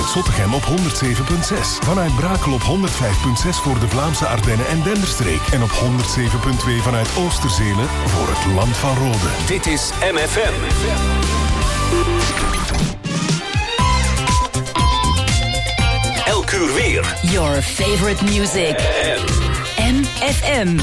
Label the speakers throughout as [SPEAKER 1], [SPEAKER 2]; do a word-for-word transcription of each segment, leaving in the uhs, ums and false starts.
[SPEAKER 1] vanuit Zottegem op honderd zeven komma zes. Vanuit Brakel op honderd vijf komma zes voor de Vlaamse Ardennen en Denderstreek. En op honderd zeven komma twee vanuit Oosterzele voor het Land van Rode.
[SPEAKER 2] Dit is M F M. Elk uur weer.
[SPEAKER 3] Your favorite music. M F M.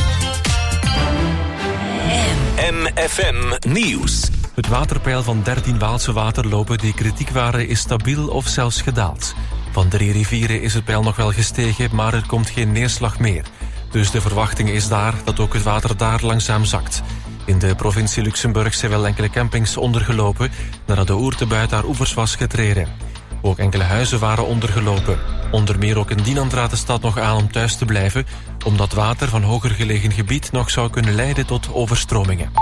[SPEAKER 2] M F M Nieuws.
[SPEAKER 4] Het waterpeil van dertien Waalse waterlopen die kritiek waren is stabiel of zelfs gedaald. Van drie rivieren is het peil nog wel gestegen, maar er komt geen neerslag meer. Dus de verwachting is daar dat ook het water daar langzaam zakt. In de provincie Luxemburg zijn wel enkele campings ondergelopen nadat de Oertebui haar oevers was getreden. Ook enkele huizen waren ondergelopen. Onder meer ook in Dinant raadt de stad nog aan om thuis te blijven, omdat water van hoger gelegen gebied nog zou kunnen leiden tot overstromingen.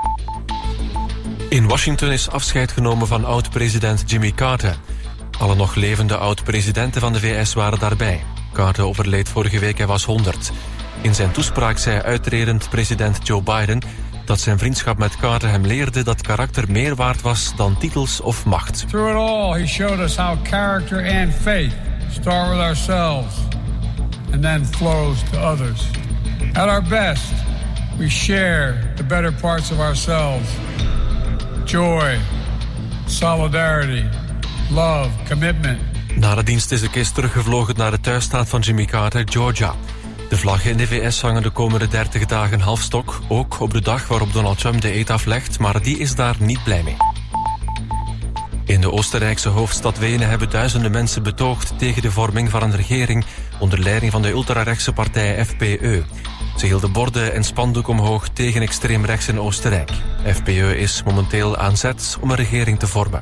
[SPEAKER 4] In Washington is afscheid genomen van oud-president Jimmy Carter. Alle nog levende oud-presidenten van de V S waren daarbij. Carter overleed vorige week, hij was honderd. In zijn toespraak zei uitredend president Joe Biden dat zijn vriendschap met Carter hem leerde dat karakter meer waard was dan titels of macht.
[SPEAKER 5] Through it all, he showed us how character and faith start with ourselves and then flows to others. At our best, we share the better parts of ourselves. Joy, solidarity, love, commitment.
[SPEAKER 4] Na de dienst is de kist teruggevlogen naar de thuisstaat van Jimmy Carter, Georgia. De vlaggen in de V S hangen de komende dertig dagen halfstok, ook op de dag waarop Donald Trump de eed aflegt, maar die is daar niet blij mee. In de Oostenrijkse hoofdstad Wenen hebben duizenden mensen betoogd tegen de vorming van een regering onder leiding van de ultrarechtse partij F P Ö. Ze hielden borden en spandoek omhoog tegen extreem rechts in Oostenrijk. F P Ö is momenteel aan zet om een regering te vormen.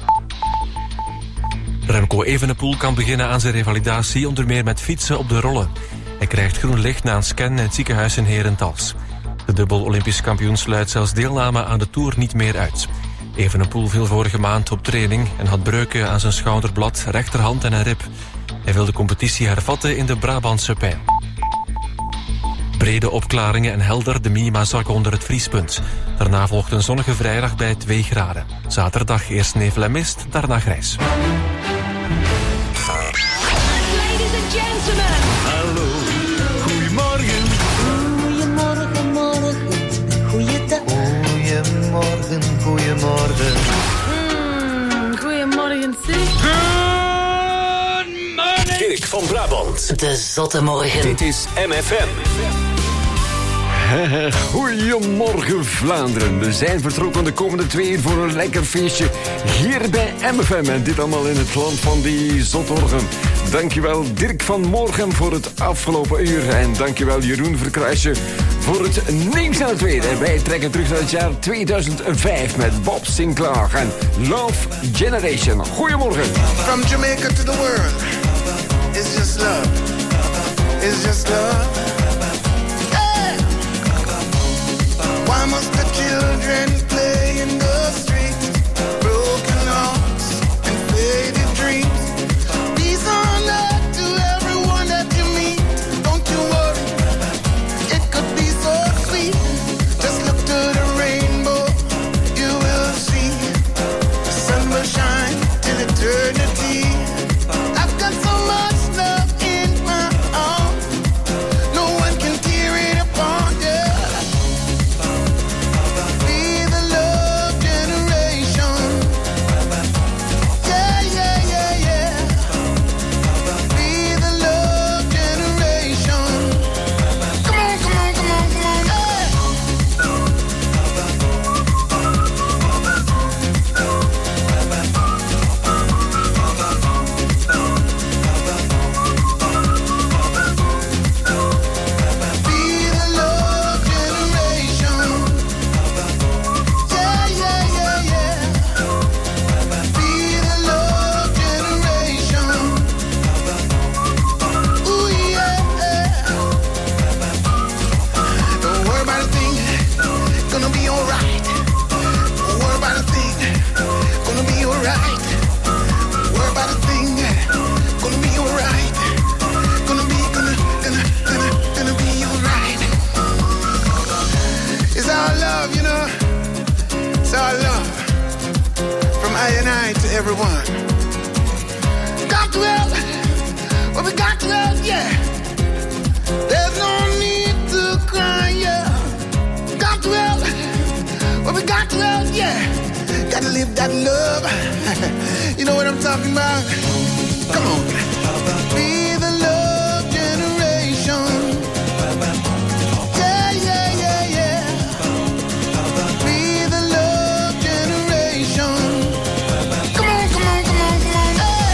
[SPEAKER 4] Remco Evenepoel kan beginnen aan zijn revalidatie, onder meer met fietsen op de rollen. Hij krijgt groen licht na een scan in het ziekenhuis in Herentals. De dubbel Olympisch kampioen sluit zelfs deelname aan de Tour niet meer uit. Evenepoel viel vorige maand op training en had breuken aan zijn schouderblad, rechterhand en een rib. Hij wil de competitie hervatten in de Brabantse pijl. Brede opklaringen en helder, de minima zakken onder het vriespunt. Daarna volgt een zonnige vrijdag bij twee graden. Zaterdag eerst nevel en mist, daarna grijs.
[SPEAKER 6] Ladies and gentlemen.
[SPEAKER 7] Hallo, goedemorgen.
[SPEAKER 8] Goedemorgen, morgen, goeiedag.
[SPEAKER 7] Goedemorgen, goedemorgen.
[SPEAKER 6] Mm, goedemorgen, zeg.
[SPEAKER 2] Good morning. Dirk van Brabant.
[SPEAKER 3] De zotte morgen.
[SPEAKER 2] Dit is M F M.
[SPEAKER 9] Goedemorgen Vlaanderen. We zijn vertrokken de komende twee uur voor een lekker feestje hier bij M F M. En dit allemaal in het land van die zotorgen. Dankjewel Dirk van Morgen voor het afgelopen uur. En dankjewel Jeroen Verkruijsje voor het nieuws naar het weer. En wij trekken terug naar het jaar tweeduizend vijf met Bob Sinclair en Love Generation. Goedemorgen.
[SPEAKER 10] From Jamaica to the world, it's just love. It's just love. Why must the children play in the streets? Broken hearts and faded dreams. These are not to everyone that you meet. Don't you worry, it could be so sweet. Just look to the rainbow, you will see. The sun will shine till eternity. I've got so much love in my arms. No one can tear it apart, yeah. Everyone, come Got to help, well, we got to help, yeah. There's no need to cry, yeah. Got to help, well, we got to help, yeah. Gotta live that love. You know what I'm talking about? Come on. Be the love generation. Yeah, yeah, yeah, yeah. Be the love generation. Come on, come on, come on, come on. Hey.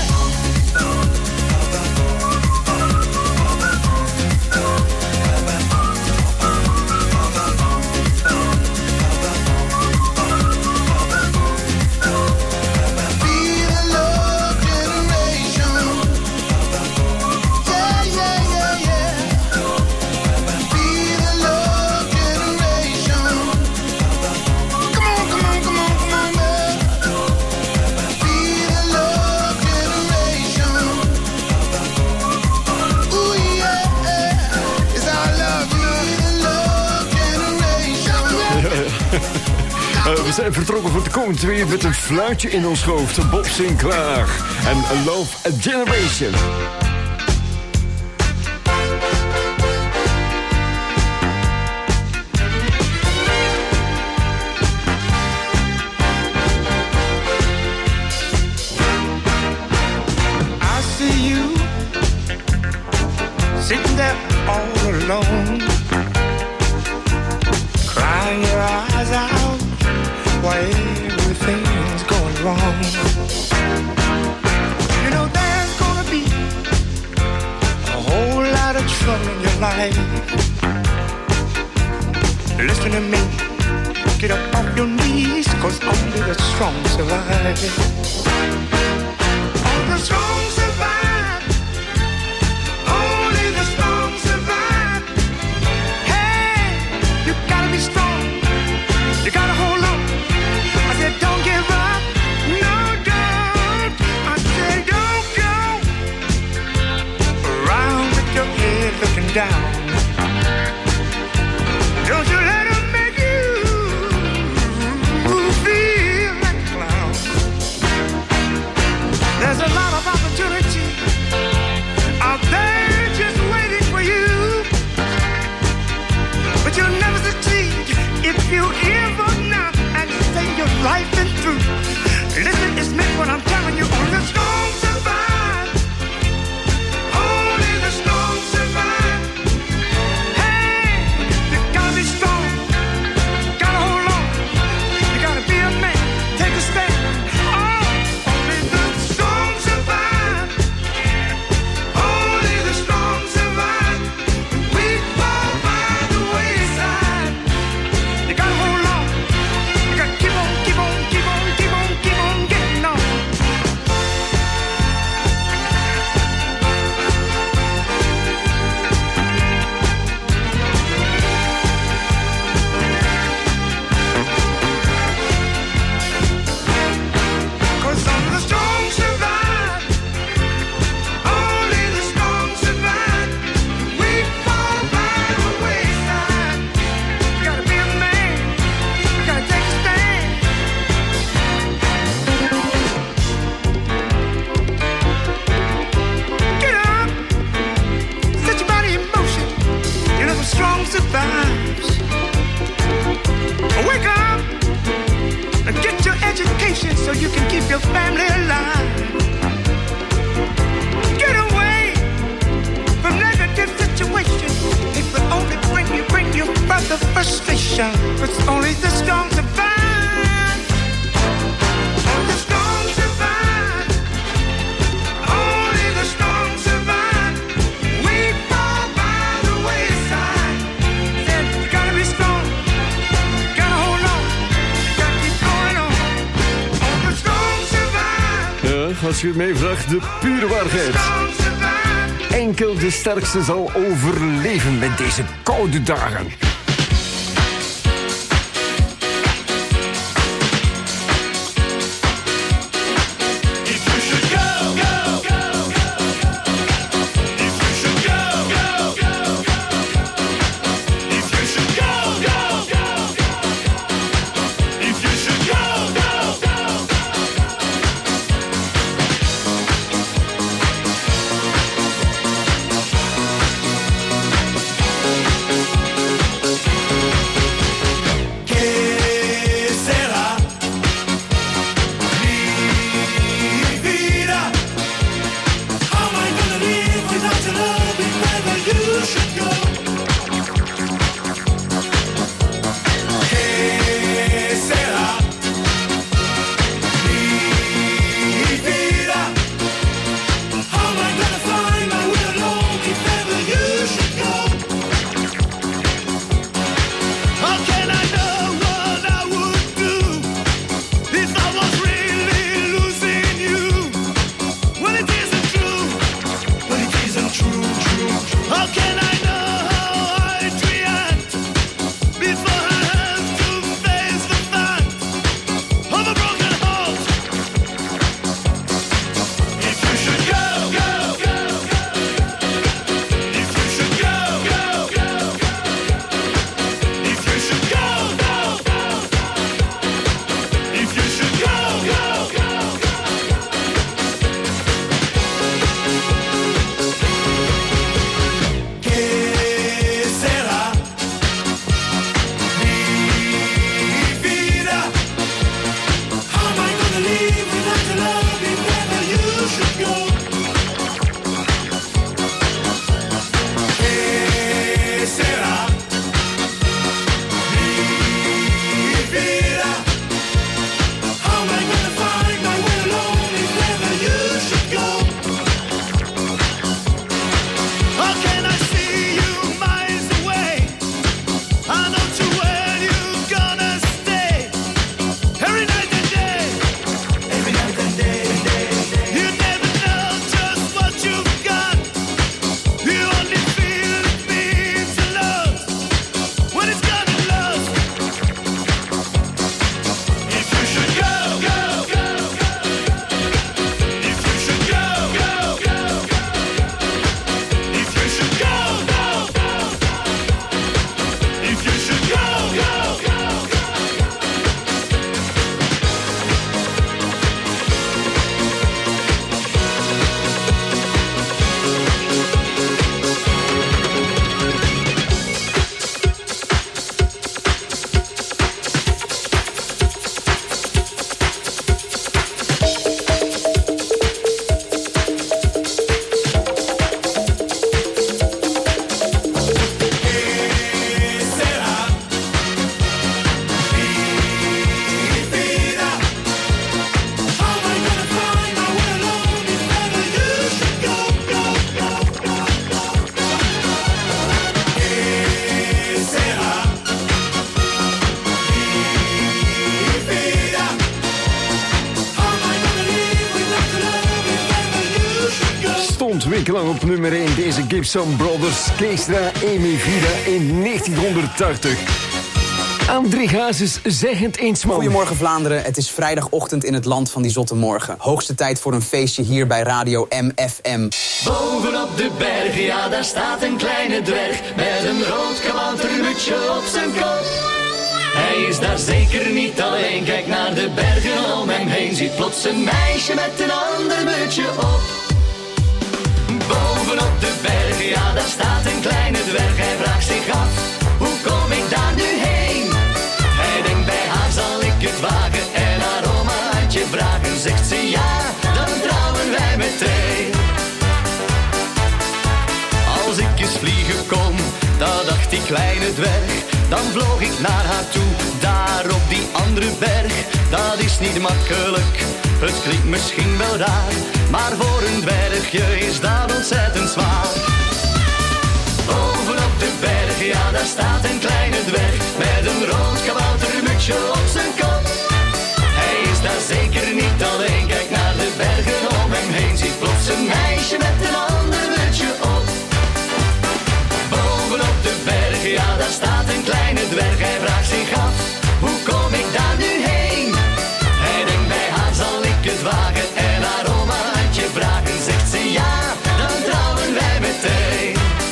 [SPEAKER 9] Uh, we zijn vertrokken voor de komende twee met een fluitje in ons hoofd. Bob Sinclair en Love a Generation.
[SPEAKER 10] I see you sitting there all alone, crying your eyes out while everything's going wrong. You know there's gonna be a whole lot of trouble in your life. Listen to me, get up off your knees, 'cause only the strong survive. Only the strong survive. Only the strong survive. Hey, you gotta be strong. You gotta hold on. I said don't give up. No, don't. I said don't go around with your head looking down. Don't you let them make you feel like a clown. There's a lot of opportunity out there just waiting for you, but you'll never succeed if you give up now and say your life is through. Listen, it's meant what I'm telling you. Only the strong survive. Only the strong survive. Hey, you gotta be strong. Gotta hold on. You gotta be a man. Take a stand. Oh, only the strong survive. Only the strong survive. We fall by the wayside. You gotta hold on. You gotta keep on, keep on, keep on, keep on, keep on getting on. Cause only the strong survive. Only the strong survive. We fall by the wayside. You gotta be a man. You gotta take a stand. Get up. Set your body in motion. You know the strong survives. Wake up and get your education so you can keep your family alive. Get away from negative situations. It will only bring you, bring you further frustration. It's only the strong survive. Only the strong survive. Only the strong survive. We fall by the wayside. Said you gotta be strong. You gotta hold on. You gotta keep going on. Only the strong survive.
[SPEAKER 9] Ja, als je het meevraagt, de pure waarheid.
[SPEAKER 10] Strong survive.
[SPEAKER 9] Enkel de sterkste zal overleven met deze koude dagen.
[SPEAKER 10] If you should go, go, go, go, go. If you should go, go, go, go. If you should go, go, go, go. If you should go, go, go, go.
[SPEAKER 9] wekenlang op nummer één. Deze Gibson Brothers, Keestra, Amy Vida in negentienhonderdtachtig. André Hazes, zeggend eensman.
[SPEAKER 11] Goedemorgen Vlaanderen, het is vrijdagochtend in het land van die zotte morgen. Hoogste tijd voor een feestje hier bij Radio M F M.
[SPEAKER 12] Bovenop de bergen, ja daar staat een kleine dwerg met een rood kaboutermutsje op zijn kop. Hij is daar zeker niet alleen, kijk naar de bergen om hem heen, ziet plots een meisje met een ander mutsje op. Bovenop de bergen, ja daar staat een kleine dwerg, hij vraagt zich af, hoe kom ik daar nu heen? Hij denkt bij haar zal ik het wagen en haar omaatje vragen, zegt ze ja, dan trouwen wij meteen. Als ik eens vliegen kon, dat dacht die kleine dwerg, dan vloog ik naar haar toe, daar op die andere berg. Dat is niet makkelijk, het klinkt misschien wel raar, maar voor een dwergje is dat ontzettend zwaar. Bovenop de berg, ja daar staat een kleine dwerg met een rood kaboutermutsje op zijn kop. Hij is daar zeker niet alleen, kijk naar de bergen om hem heen, ziet plots een meisje met een ander mutsje op. Bovenop de berg, ja daar staat een kleine dwerg, hij vraagt zich af, hoe kom ik daar nu heen? Hij denkt bij haar zal ik het wagen en haar omaatje vragen, zegt ze ja, dan trouwen wij meteen.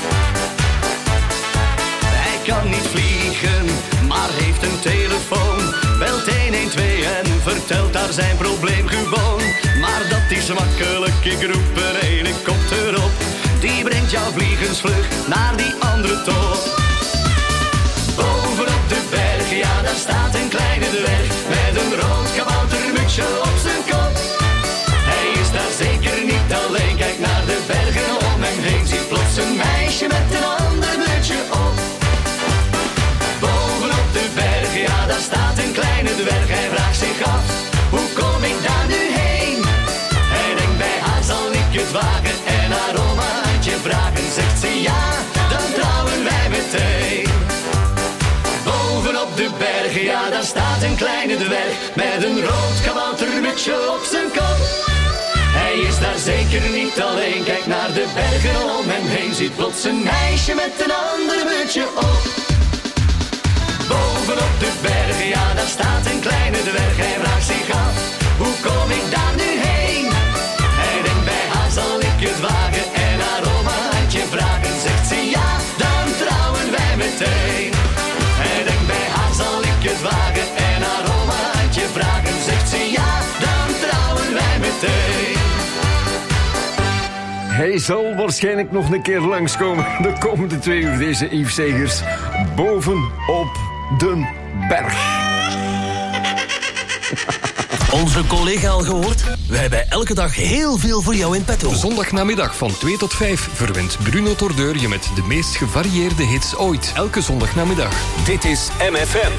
[SPEAKER 12] Hij kan niet vliegen, maar heeft een telefoon, belt honderdtwaalf en vertelt daar zijn probleem gewoon. Maar dat is makkelijk, ik roep een helikopter op, die brengt jouw vliegensvlug naar die andere top. Bovenop de berg, ja daar staat een kleine dwerg met een rood kaboutermutsje op zijn kop. Hij is daar zeker niet alleen, kijk naar de bergen om hem heen, ziet plots een meisje met een ander mutsje op. Bovenop de berg, ja daar staat een kleine dwerg, hij vraagt zich af, hoe kom ik daar nu heen? Hij denkt bij haar zal ik het wagen en haar omaatje vragen, zegt ze ja, dan trouwen wij meteen. Bovenop de bergen, ja daar staat een kleine dwerg met een rood kaboutermutsje op zijn kop. Hij is daar zeker niet alleen, kijk naar de bergen om hem heen, ziet plots een meisje met een ander mutsje op. Bovenop de bergen, ja daar staat een kleine dwerg, hij vraagt zich af, hoe kom ik daar nu heen? Hij denkt bij haar zal ik het wagen en haar omaatje vragen, zegt ze ja, dan trouwen wij meteen. Hij denkt bij haar zal ik het wagen en haar omaatje vragen, zegt ze ja, dan trouwen wij meteen.
[SPEAKER 9] Hij zal waarschijnlijk nog een keer langskomen de komende twee uur, deze Yves Segers, bovenop de berg.
[SPEAKER 13] Onze collega al gehoord? Wij hebben elke dag heel veel voor jou in petto.
[SPEAKER 14] Zondagnamiddag van twee tot vijf verwint Bruno Tordeur je met de meest gevarieerde hits ooit. Elke zondagnamiddag.
[SPEAKER 2] Dit is M F M.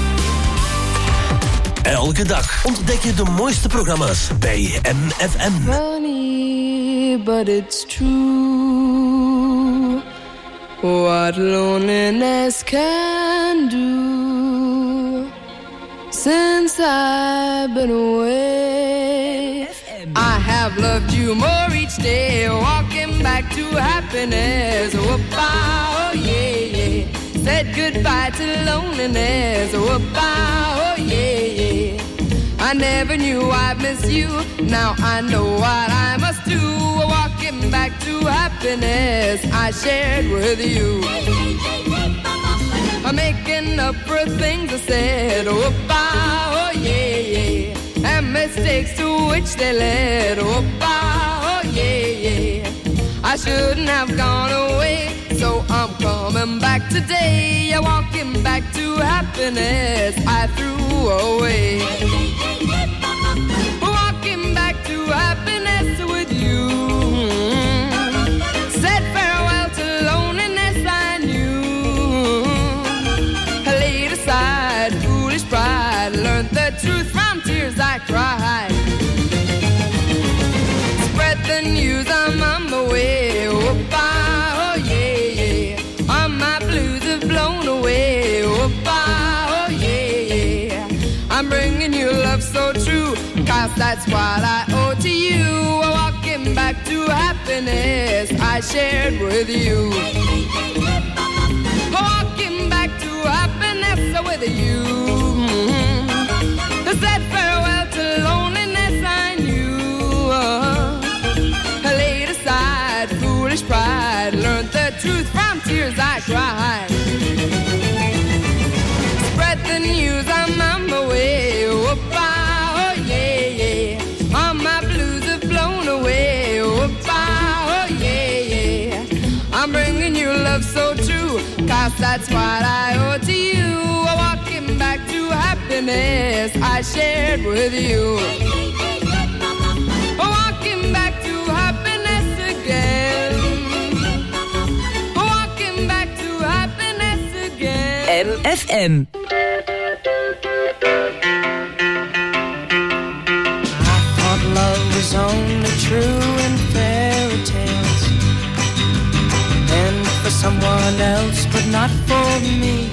[SPEAKER 13] Elke dag ontdek je de mooiste programma's bij M F M.
[SPEAKER 15] Funny, but it's true. What loneliness can do. Since I've been away, I have loved you more each day, walking back to happiness. Whoop-ah, oh yeah, yeah. Said goodbye to loneliness. Whoop-ah, oh yeah, yeah. I never knew I'd miss you. Now I know what I must do. Walking back to happiness I shared with you. I'm making up for things I said. Whoop-ah, oh yeah, yeah. And mistakes to which they led. Whoop-ah, oh yeah, yeah. I shouldn't have gone away, so I'm coming back today. Yeah, walking back to happiness I threw away. Walking back to happiness with you. Said farewell to loneliness I knew. I laid aside foolish pride, learned the truth from tears I cried. Spread the news, I'm on my way. Oh, yeah, yeah. All my blues have blown away. Oh, yeah, yeah. I'm bringing you love so true, cause that's what I owe to you. Walking back to happiness happiness I shared with you. Walking back to happiness with you. Mm-hmm. Said farewell to loneliness I knew. Uh, laid aside foolish pride. Learned the truth from tears I cried. Spread the news, I'm on my way. Oh, yeah, yeah. All my blues have blown away. Oh, yeah, yeah. I'm bringing you love so true, cause that's what I owe to you. Walking back to happiness I shared with you. Walking back to happiness again. Walking back to happiness again.
[SPEAKER 3] M F M.
[SPEAKER 8] Love was only true in fairy tales, and for someone else, but not for me.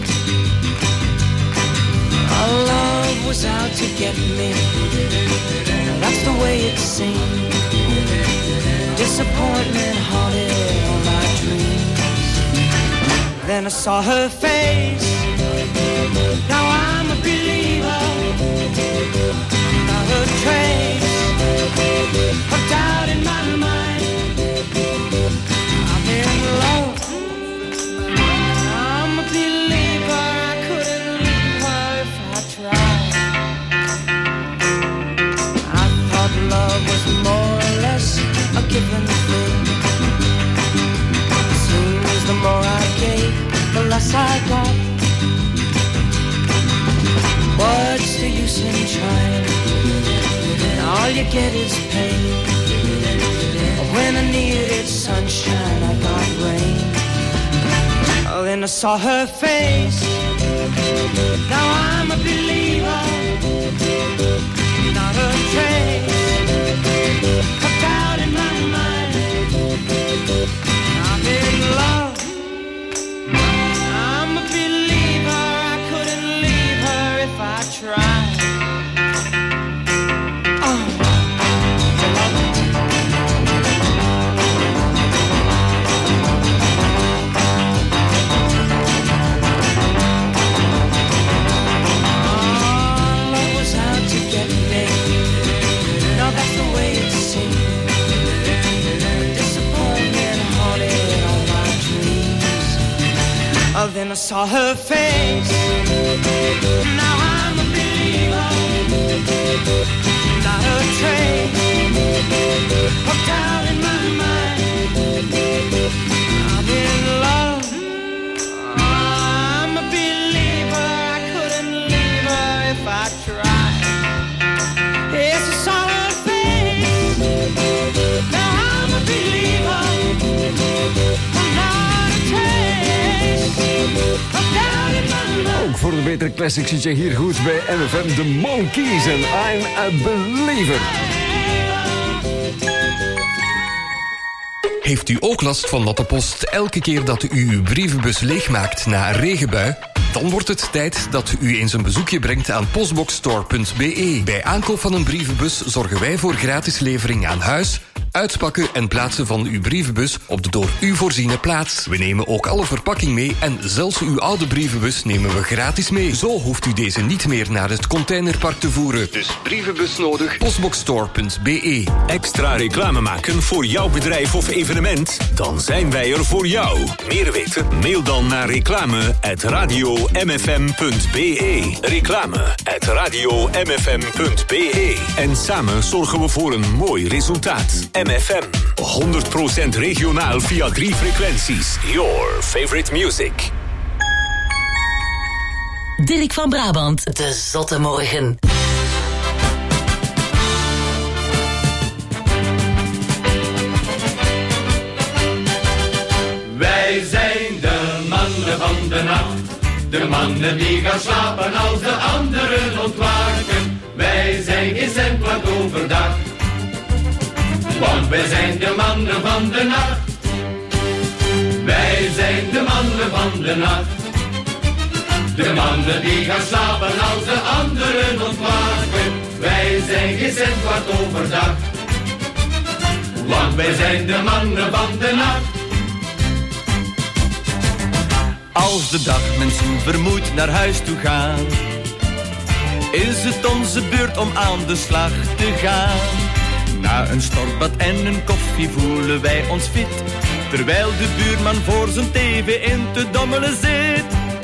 [SPEAKER 8] Our love was out to get me. That's the way it seemed. Disappointment haunted all my dreams. Then I saw her face. Now I'm a believer. Not a trace of doubt in my mind. I'm in love. I'm a believer. I couldn't leave her if I tried. I thought love was more or less a given thing. Seems the more I gave, the less I got. What's the use in trying? All you get is pain. When I needed sunshine, I got rain. Oh, then I saw her face. Now I'm a believer. Not a trace of doubt in my mind. I'm in love. I'm a believer. I couldn't leave her if I tried. Oh, then I saw her face. Now I'm a believer. Not a trace of doubt in my mind. I'm in love. I'm a believer. I couldn't leave her if I tried. Yes, I saw her face. Now I'm a believer. I'm not a trace.
[SPEAKER 9] Ook voor de betere classics zit je hier goed bij M F M. The Monkees en I'm a Believer.
[SPEAKER 14] Heeft u ook last van natte post elke keer dat u uw brievenbus leegmaakt na een regenbui? Dan wordt het tijd dat u eens een bezoekje brengt aan postboxstore punt b e. Bij aankoop van een brievenbus zorgen wij voor gratis levering aan huis, uitpakken en plaatsen van uw brievenbus op de door u voorziene plaats. We nemen ook alle verpakking mee en zelfs uw oude brievenbus nemen we gratis mee. Zo hoeft u deze niet meer naar het containerpark te voeren. Dus brievenbus nodig, postboxstore punt b e.
[SPEAKER 2] Extra reclame maken voor jouw bedrijf of evenement? Dan zijn wij er voor jou. Meer weten? Mail dan naar reclame at radio m f m punt b e. Reclame at radio m f m punt b e. En samen zorgen we voor een mooi resultaat. M F M. honderd procent regionaal via drie frequenties. Your favorite music.
[SPEAKER 3] Dirk van Brabant, de Zotte Morgen.
[SPEAKER 12] Wij zijn de mannen van de nacht. De mannen die gaan slapen als de anderen ontwaken. Wij zijn geen cent wat overdag. Want wij zijn de mannen van de nacht. Wij zijn de mannen van de nacht. De mannen die gaan slapen als de anderen ontwaken. Wij zijn geen cent wat overdag. Want wij zijn de mannen van de nacht.
[SPEAKER 16] Als de dagmensen vermoeid naar huis toe gaan, is het onze beurt om aan de slag te gaan. Na een stortbad en een koffie voelen wij ons fit, terwijl de buurman voor zijn tv in te dommelen zit.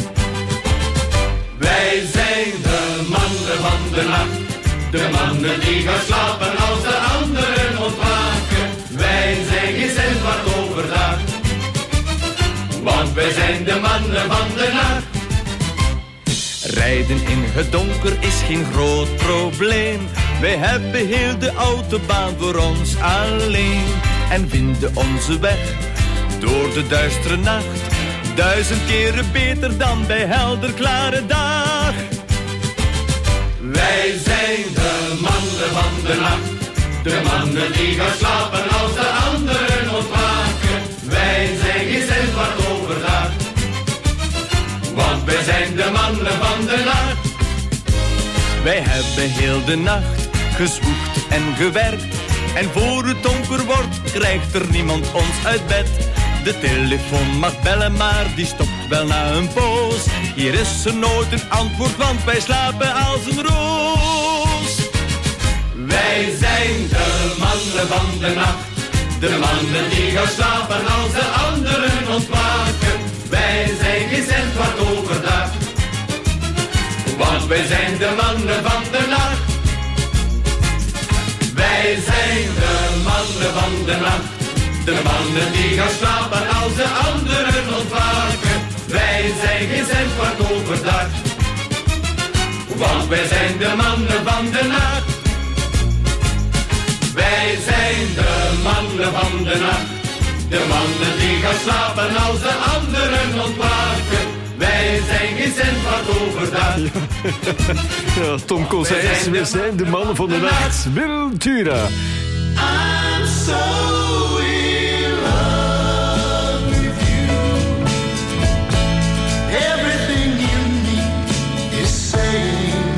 [SPEAKER 12] Wij zijn de mannen van de nacht, de mannen die gaan slapen als de anderen ontwaken. Wij zijn geen cent wat overdag, want wij zijn de mannen van de nacht.
[SPEAKER 16] Rijden in het donker is geen groot probleem. Wij hebben heel de autobaan voor ons alleen en vinden onze weg door de duistere nacht duizend keren beter dan bij helder klare dag.
[SPEAKER 12] Wij zijn de mannen van de nacht, de mannen die gaan slapen als de anderen ontwaken. Wij zijn geen cent wat overdag, want wij zijn de mannen van de nacht.
[SPEAKER 16] Wij hebben heel de nacht gezwoegd en gewerkt, en voor het donker wordt krijgt er niemand ons uit bed. De telefoon mag bellen, maar die stopt wel na een poos. Hier is er nooit een antwoord, want wij slapen als een roos.
[SPEAKER 12] Wij zijn de mannen van de nacht, de mannen die gaan slapen als de anderen ontwaken. Wij zijn geen cent wat overdag, want wij zijn de mannen van de nacht. Wij zijn de mannen van de nacht, de mannen die gaan slapen als de anderen ontwaken. Wij zijn geen cent wat overdag, want wij zijn de mannen van de nacht. Wij zijn de mannen van de nacht, de mannen die gaan slapen als de anderen ontwaken. Wij zijn geen cent wat overdag.
[SPEAKER 9] Ja, Tom Kozijs, we zijn de mannen van de nacht. Wiltura.
[SPEAKER 12] I'm so in love with you. Everything in me is saying,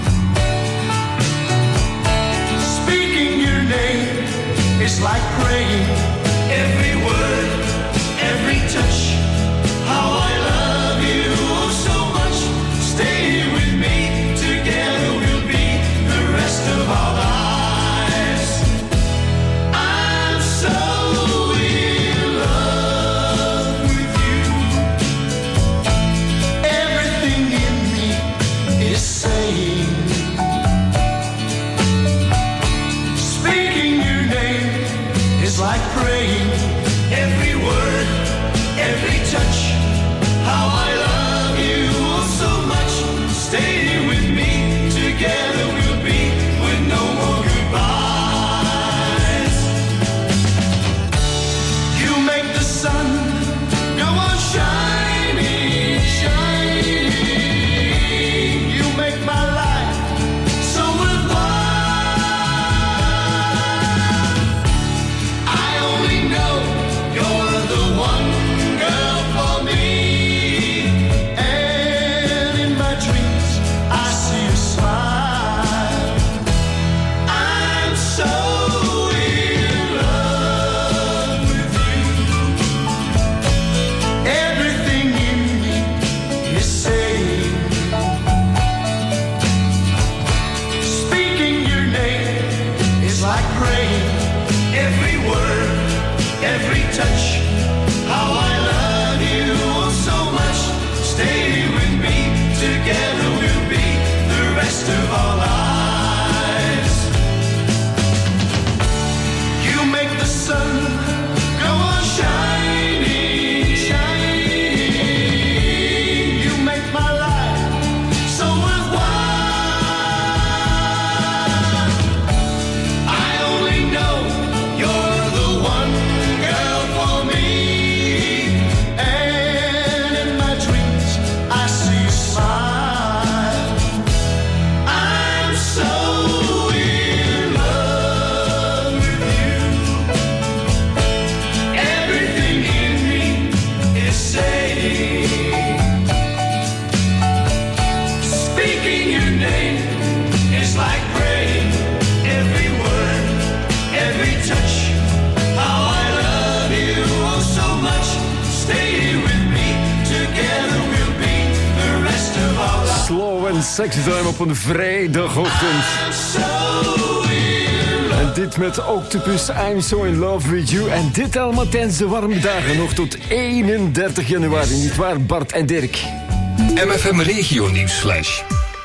[SPEAKER 12] speaking your name is like praying. Every word, every touch, how I love you oh so much. Stay with me, together we'll be the rest of our lives. I'm so in love with you. Everything in me is saying, speaking your name is like praying. Every word, every touch, how I love you oh so much. Stay with me, together we'll be with no more goodbyes. You make the sun go on shining, shining. You make my life so worthwhile. I only know you're the one girl for me, and in my dreams I see you smile. I'm so in love with you. Everything in me is saying, speaking your name is like praying. Every word, every touch, how I love you oh so much. Stay with me, together we'll be the rest of our lives. You make the sun go on shining, shining. You make my life so worthwhile. I only know you're the one girl for me, and in my dreams I see you smile. I'm so in love with you. Everything in me is saying, speaking your name is like praying. Every word, every touch, how
[SPEAKER 9] Sexy Time op een vrijdagochtend. En dit met Octopus, I'm So In Love With You. En dit allemaal tijdens de warme dagen, nog tot eenendertig januari. Niet waar, Bart en Dirk?
[SPEAKER 14] M F M Regio Nieuwsflash.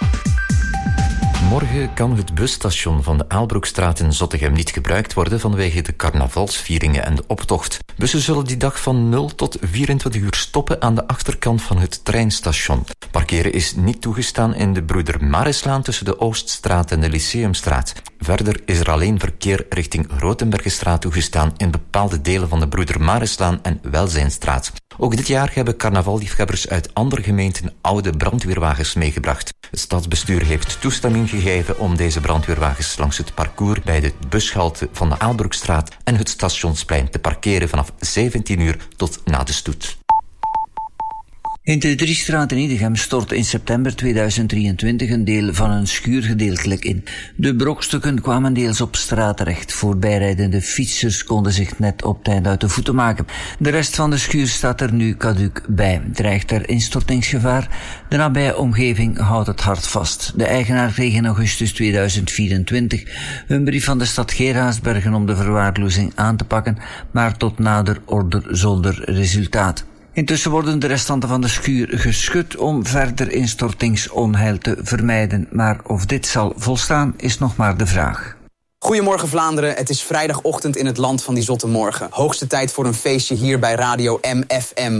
[SPEAKER 17] Morgen kan het busstation van de Aalbroekstraat in Zottegem niet gebruikt worden vanwege de carnavalsvieringen en de optocht. Bussen zullen die dag van nul tot vierentwintig uur stoppen aan de achterkant van het treinstation. Parkeren is niet toegestaan in de Broeder Marislaan tussen de Ooststraat en de Lyceumstraat. Verder is er alleen verkeer richting Rotenbergenstraat toegestaan in bepaalde delen van de Broeder Marislaan en Welzijnstraat. Ook dit jaar hebben carnavalliefhebbers uit andere gemeenten oude brandweerwagens meegebracht. Het stadsbestuur heeft toestemming gegeven om deze brandweerwagens langs het parcours bij de bushalte van de Aalbroekstraat en het Stationsplein te parkeren vanaf zeventien uur tot na de stoet.
[SPEAKER 18] In de Driestraat in Idegem stortte in september tweeduizend drieëntwintig een deel van een schuur gedeeltelijk in. De brokstukken kwamen deels op straat terecht. Voorbijrijdende fietsers konden zich net op tijd uit de voeten maken. De rest van de schuur staat er nu caduc bij. Dreigt er instortingsgevaar? De nabije omgeving houdt het hart vast. De eigenaar kreeg in augustus tweeduizend vierentwintig een brief van de stad Geraardsbergen om de verwaarlozing aan te pakken, maar tot nader order zonder resultaat. Intussen worden de restanten van de schuur geschud om verder instortingsonheil te vermijden. Maar of dit zal volstaan is nog maar de vraag.
[SPEAKER 11] Goedemorgen Vlaanderen, het is vrijdagochtend in het land van die zotte morgen. Hoogste tijd voor een feestje hier bij Radio M F M.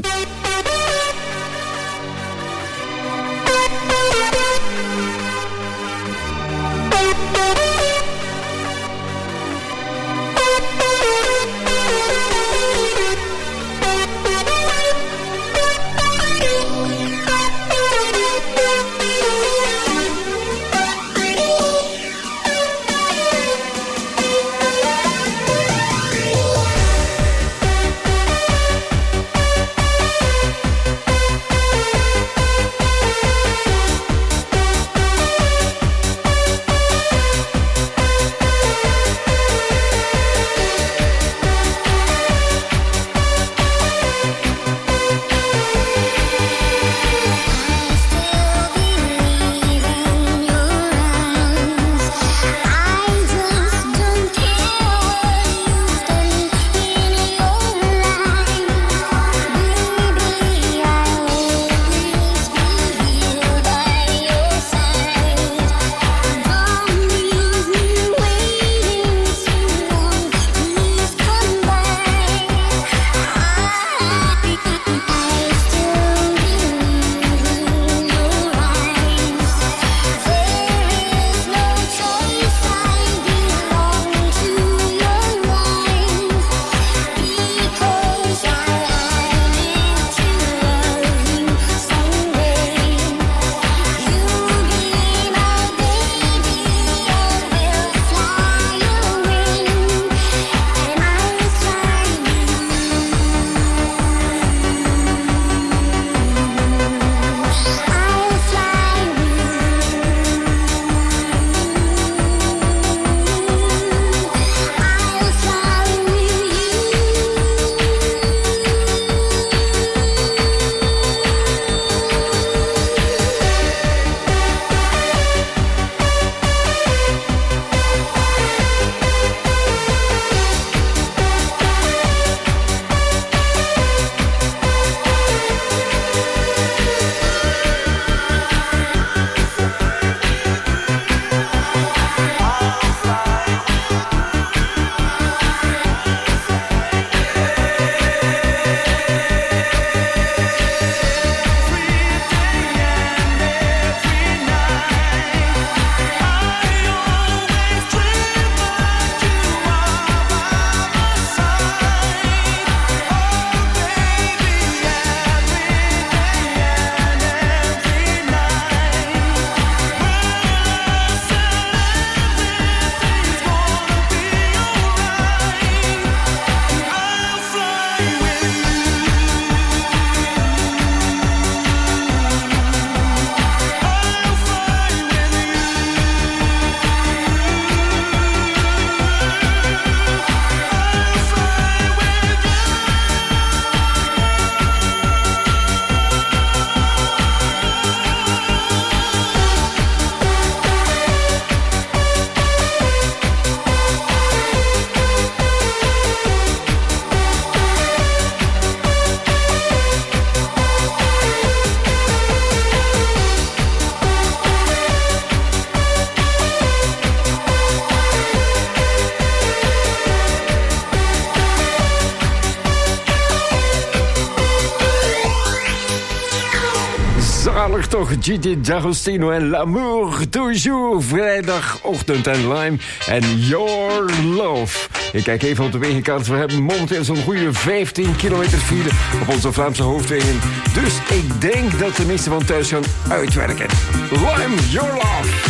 [SPEAKER 9] gezellig toch? Gigi D'Agostino en L'amour toujours. Vrijdagochtend en Lime en Your Love. Ik kijk even op de wegenkaart. We hebben momenteel zo'n goede vijftien kilometer file op onze Vlaamse hoofdwegen. Dus ik denk dat de meeste van thuis gaan uitwerken. Lime, Your Love.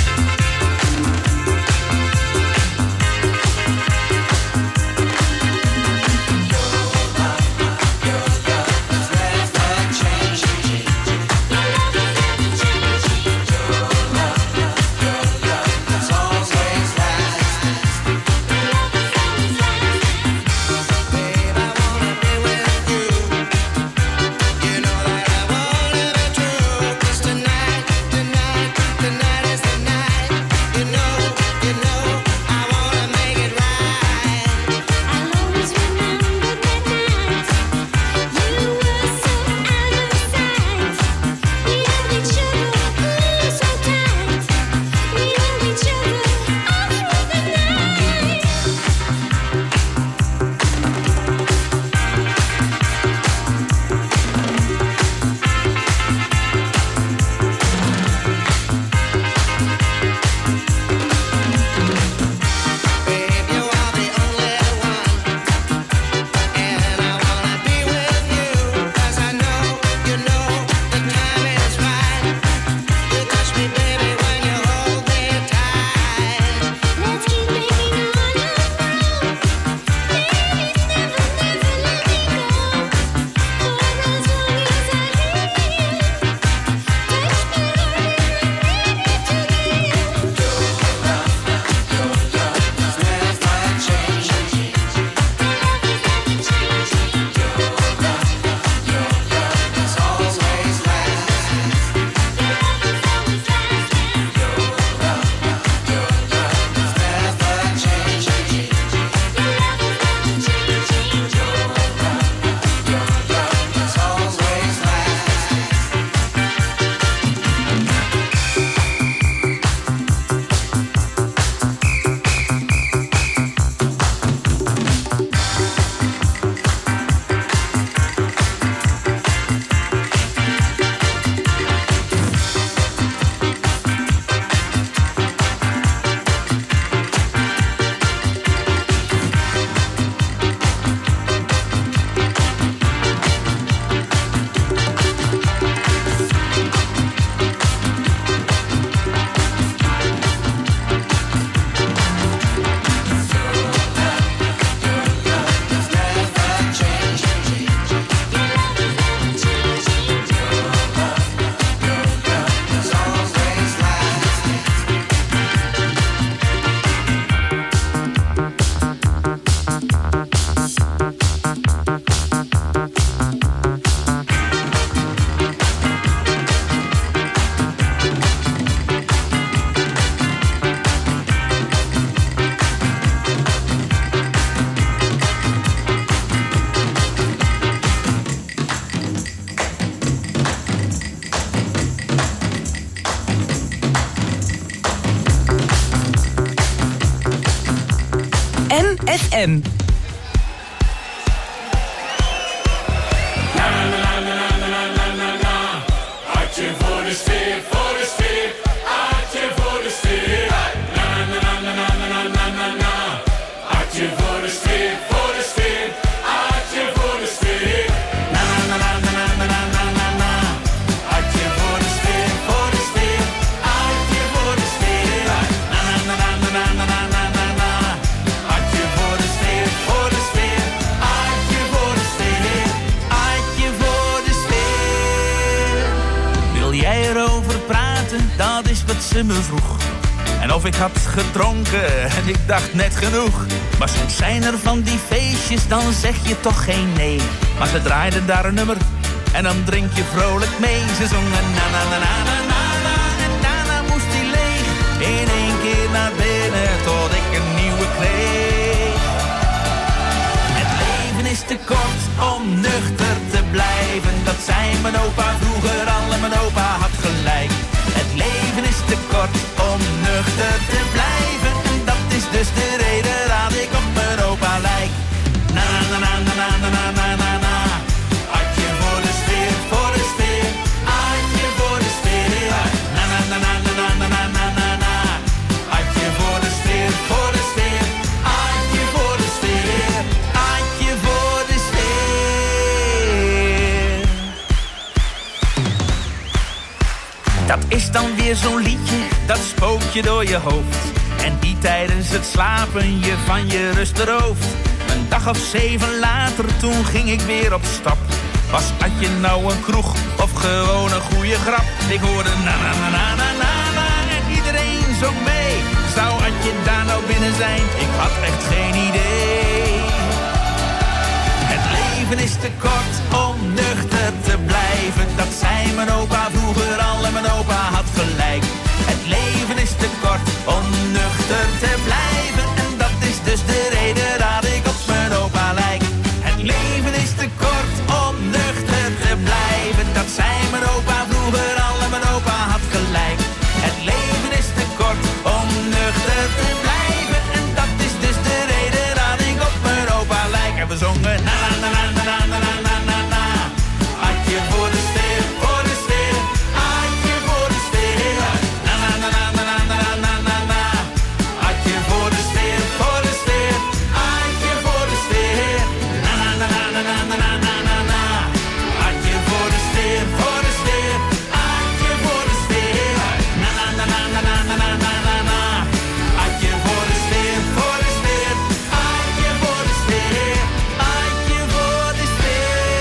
[SPEAKER 3] F M.
[SPEAKER 19] Ze me vroeg en of ik had gedronken en ik dacht net genoeg. Maar soms zijn er van die feestjes, dan zeg je toch geen nee. Maar ze draaiden daar een nummer en dan drink je vrolijk mee. Ze zongen na na na na na na na en daarna moest die leeg. In één keer naar binnen tot ik een nieuwe kreeg. Het leven is te kort om nuchter te blijven. Dat zei mijn opa vroeger al en mijn opa had gelijk. Het leven is te kort om nuchter te blijven. En dat is dus de reden dat ik op mijn opa lijk. Na na na na na na na na na na. Adje voor de sfeer, voor de sfeer. Adje voor de sfeer. Dat is dan weer zo'n liedje, dat spookt je door je hoofd. En die tijdens het slapen je van je rust berooft. Een dag of zeven later, toen ging ik weer op stap. Was Adje nou een kroeg of gewoon een goede grap? Ik hoorde na na na na na na na en iedereen zong mee. Zou Adje daar nou binnen zijn? Ik had echt geen idee. Het leven is te kort om nuchter te blijven. Dat zei mijn opa vroeger al en mijn opa had gelijk. Het leven is te kort om nuchter te blijven. En dat is dus de reden dat ik op mijn opa lijk. Het leven is te kort om nuchter te blijven. Dat zei mijn opa vroeger al en mijn opa had gelijk. Het leven is te kort om nuchter te blijven. En dat is dus de reden dat ik op mijn opa lijk. En we zongen na na na na na na na na na na. Adje voor de ster, voor de ster. Adje voor de ster. Na na na na na na na na na na. Adje voor de ster, voor de ster. Adje voor de ster. Na na na na na na na na na na. Adje voor de ster, voor de ster. Adje voor de ster. Na na na na na na na na na na. Adje voor de ster, voor de ster. Adje voor de ster. Adje voor de ster.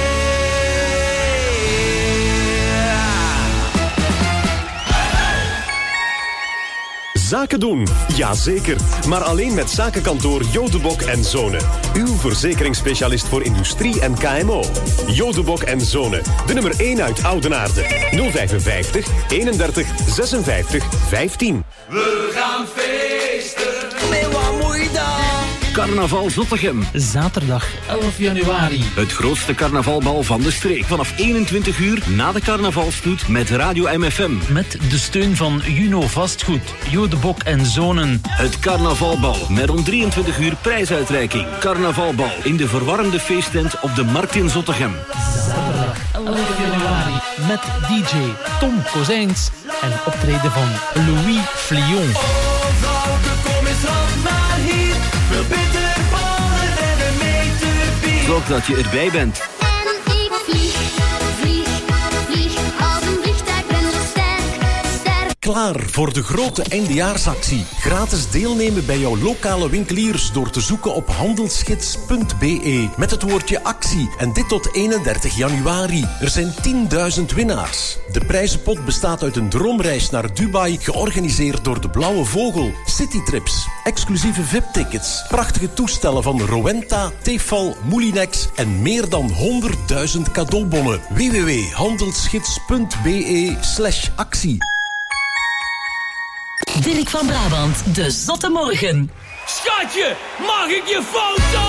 [SPEAKER 20] Zaken doen, jazeker. Maar alleen met zakenkantoor Jodebok en Zonen. Uw verzekeringsspecialist voor industrie en K M O. Jodebok en Zonen, de nummer één uit Oudenaarde. nul vijfenvijftig, eenendertig, zesenvijftig, vijftien.
[SPEAKER 12] We gaan feesten.
[SPEAKER 13] Met wat moet je dan? Carnaval Zottegem.
[SPEAKER 21] Zaterdag elf januari.
[SPEAKER 13] Het grootste carnavalbal van de streek. Vanaf eenentwintig uur na de carnavalstoet met Radio M F M.
[SPEAKER 21] Met de steun van Juno Vastgoed, Jodebok en Zonen.
[SPEAKER 13] Het carnavalbal met om drieëntwintig uur prijsuitreiking. Carnavalbal in de verwarmde feesttent op de Markt in Zottegem.
[SPEAKER 21] Zaterdag elf januari. Met D J Tom Kozijns en optreden van Louis Flion.
[SPEAKER 12] Oh, vrouwke, kom eens af naar hier. Veel beter ballen en een meter bier.
[SPEAKER 13] Zorg dat je erbij bent.
[SPEAKER 22] En ik vlieg, vlieg, vlieg als een vliegtuig, ben zo sterk, sterk.
[SPEAKER 23] Klaar voor de grote eindejaarsactie. Gratis deelnemen bij jouw lokale winkeliers door te zoeken op handelsgids punt b e met het woordje actie. En dit tot eenendertig januari. Er zijn tienduizend winnaars. De prijzenpot bestaat uit een droomreis naar Dubai, georganiseerd door de Blauwe Vogel, citytrips, exclusieve V I P-tickets, prachtige toestellen van Rowenta, Tefal, Moulinex en meer dan honderdduizend cadeaubonnen. w w w punt handelsgids punt b e slash actie.
[SPEAKER 3] Dirk van Brabant, de Zotte Morgen.
[SPEAKER 12] Schatje, mag ik je foto?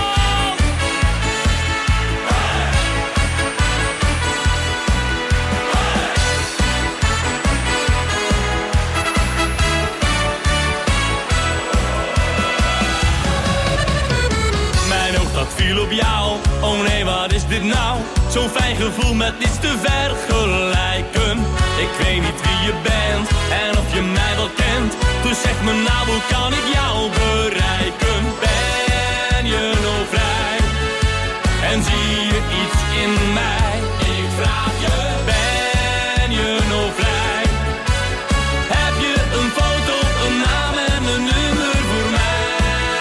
[SPEAKER 24] Mijn oog dat viel op jou. Oh nee, wat is dit nou? Zo'n fijn gevoel met niets te vergelijken. Ik weet niet wie je bent en of je mij wel kent. Dus zeg me nou, hoe kan ik jou bereiken? Ben je nou vrij? En zie je iets in mij? Ik vraag je, ben je nou vrij? Heb je een foto, een naam en een nummer voor mij?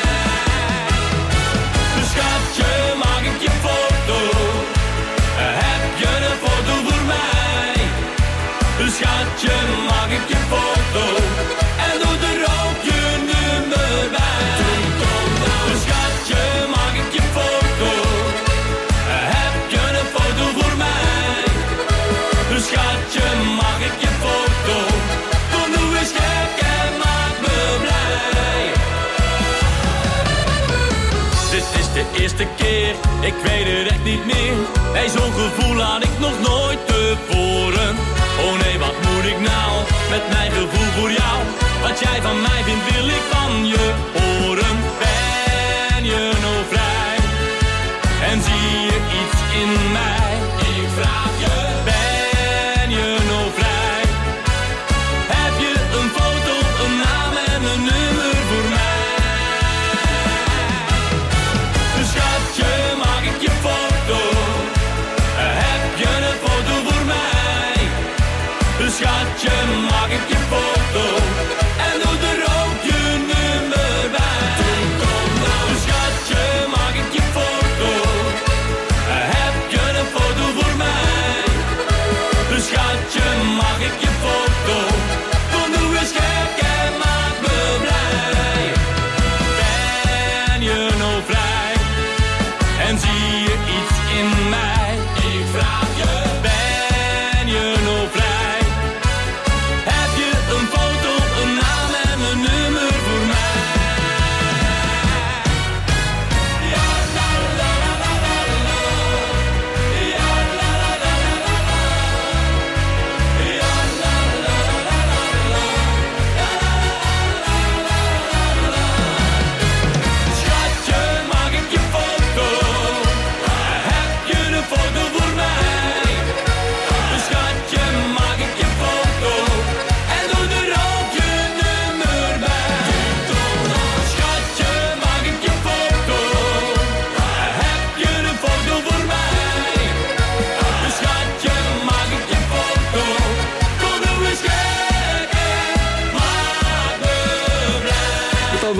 [SPEAKER 24] Dus schatje, mag ik je foto? Heb je een foto voor mij? Dus schatje, mag ik je foto? En doe er ook je nummer bij. Dus schatje, mag ik je foto? Heb je een foto voor mij? Dus schatje, mag ik je foto? Kom, doe eens gek en maak me blij. Dit is de eerste keer, ik weet het echt niet meer. Nee, zo'n gevoel had ik nog nooit tevoren. Oh nee, wat moet ik nou met mijn gevoel voor jou? Wat jij van mij vindt, wil ik van je horen. Ben je nou vrij? En zie je iets in mij? Ik vraag je, ben je nou vrij? Heb je een foto, een naam en een nummer voor mij? Dus schatje, mag ik je foto? Heb je een foto voor mij? Dus schatje,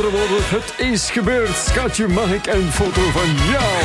[SPEAKER 9] andere woorden, het is gebeurd. Schatje, mag ik een foto van jou?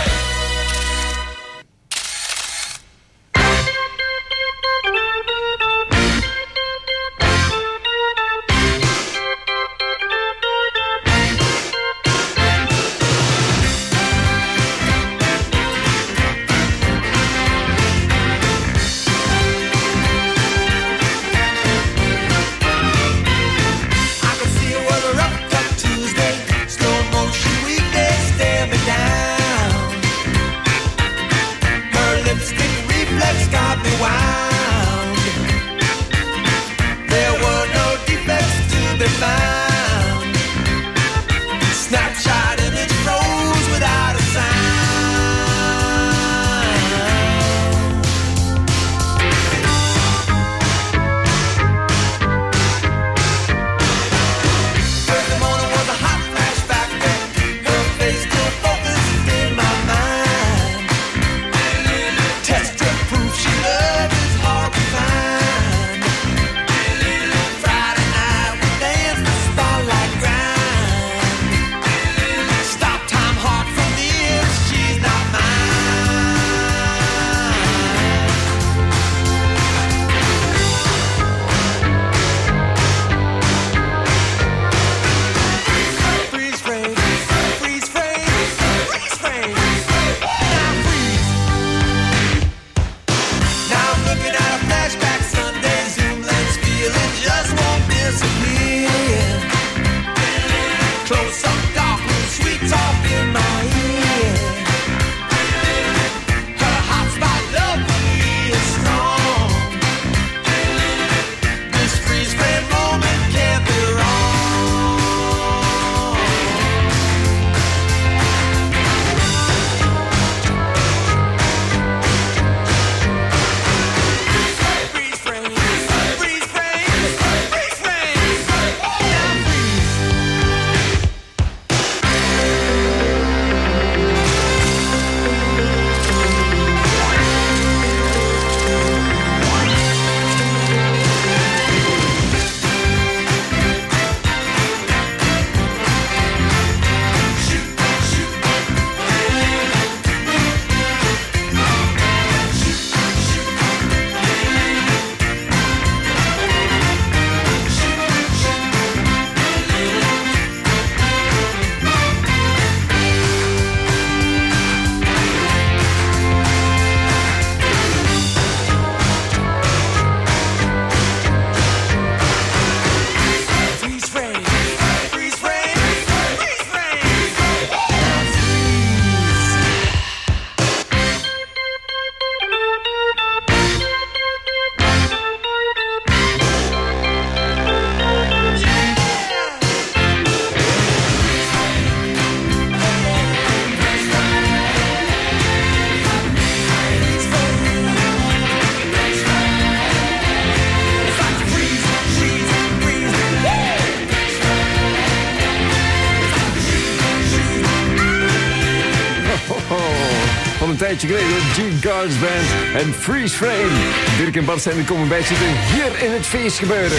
[SPEAKER 9] Een tijdje geleden, Gene Guards Band en Freeze Frame. Dirk en Bart zijn er komen bij zitten hier in het feestgebeuren.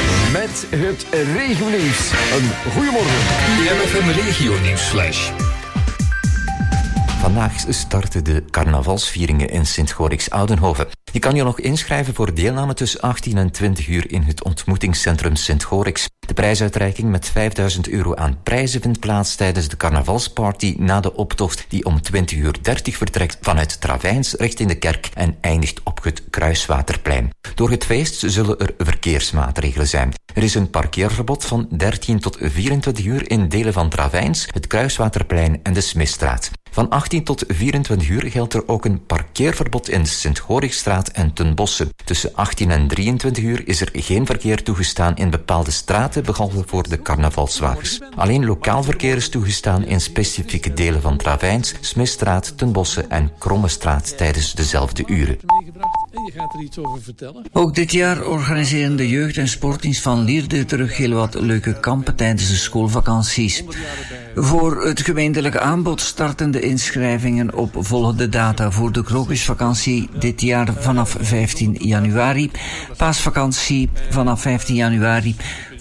[SPEAKER 9] Met het regionieuws. Een goeiemorgen.
[SPEAKER 14] M F M Regio Nieuwsflash.
[SPEAKER 17] Vandaag starten de carnavalsvieringen in Sint-Gorix-Oudenhoven. Je kan je nog inschrijven voor deelname tussen achttien en twintig uur in het ontmoetingscentrum Sint-Gorix. De prijsuitreiking met vijfduizend euro aan prijzen vindt plaats tijdens de carnavalsparty na de optocht die om twintig uur dertig vertrekt vanuit Travijns richting de kerk en eindigt op het Kruiswaterplein. Door het feest zullen er verkeersmaatregelen zijn. Er is een parkeerverbod van dertien tot vierentwintig uur in delen van Travijns, het Kruiswaterplein en de Smiststraat. Van achttien tot vierentwintig uur geldt er ook een parkeerverbod in de Sint-Gorixstraat en Ten Bosse. Tussen achttien en drieëntwintig uur is er geen verkeer toegestaan in bepaalde straten, behalve voor de carnavalswagens. Alleen lokaal verkeer is toegestaan in specifieke delen van Travijns, Smiststraat, Ten Bosse en Krommestraat tijdens dezelfde uren.
[SPEAKER 1] En je gaat er iets over vertellen.
[SPEAKER 18] Ook dit jaar organiseren de jeugd- en sportdienst van Lierde terug heel wat leuke kampen tijdens de schoolvakanties. Voor het gemeentelijke aanbod starten de inschrijvingen op volgende data voor de krokusvakantie dit jaar vanaf vijftien januari, paasvakantie vanaf vijftien januari,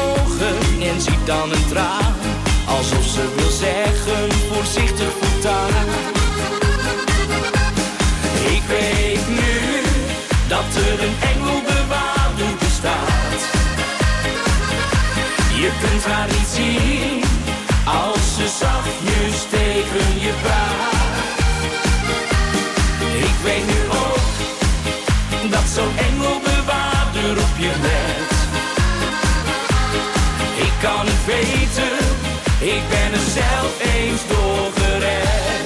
[SPEAKER 8] ogen en ziet dan een traan. Alsof ze wil zeggen, voorzichtig voortaan. Ik weet nu dat er een engelbewaarder bestaat. Je kunt haar niet zien als ze zachtjes tegen je praat. Ik weet nu ook dat zo'n engelbewaarder op je let. Ik kan het weten, ik ben er zelf eens door gered.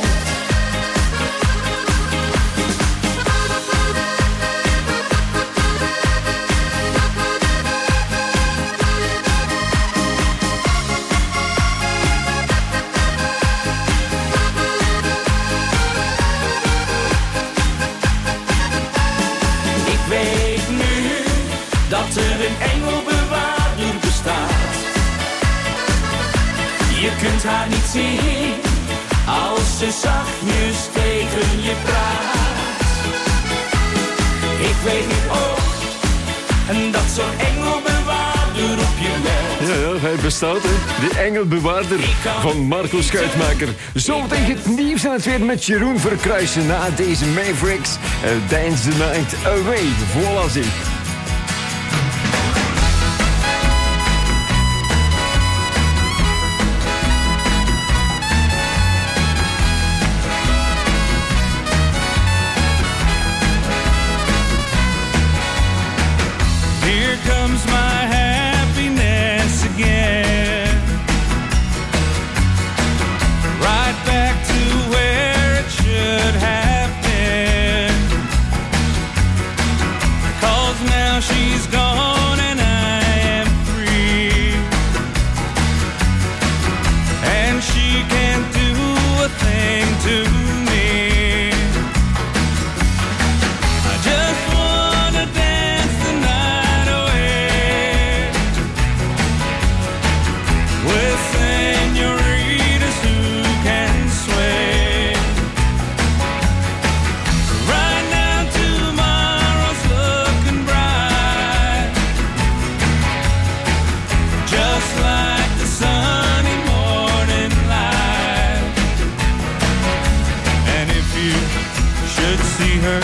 [SPEAKER 8] Ik weet nu dat er een engelbewaarder bestaat. Je kunt haar niet zien als ze zachtjes tegen je praat. Ik weet nu ook en dat zo'n engelbewaarder op je let.
[SPEAKER 9] Ja, ja, hij bestaat, hè. De engelbewaarder van Marco Schuitmaker. Zo tegen het nieuws en het weer met Jeroen Verkruijsen na deze Mavericks. Uh, Dance the Night Away. Voilà, zie.
[SPEAKER 4] Here comes my happiness again. Right back to where it should have been. 'Cause now she's gone and I am free. And she can't do a thing to me. I just wanna dance the night away with senoritas who can sway. Right now tomorrow's looking bright, just like the sunny morning light. And if you should see her,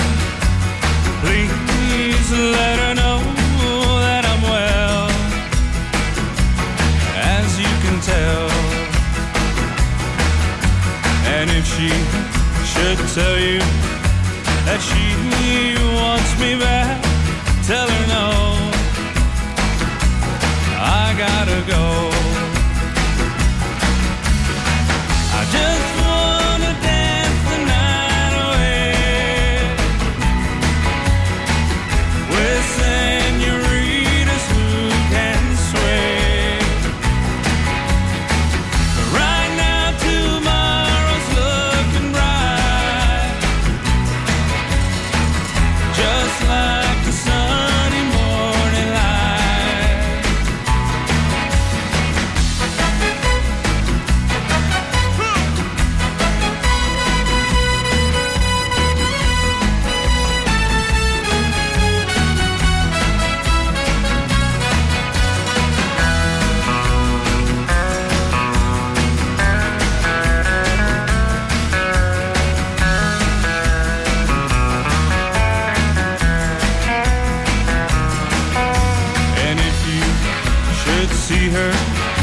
[SPEAKER 4] please let her know that I'm well, as you can tell. And if she should tell you that she wants me back, tell her no, I gotta go. I just wanna dance the night away with senoritas who can sway. Right now tomorrow's looking bright, just like the sunny morning light. And if you should see her,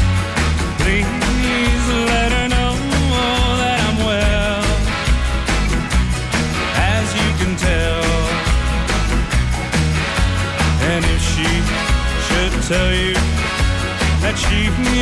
[SPEAKER 4] please let her know that I'm well, as you can tell. And if she should tell you that she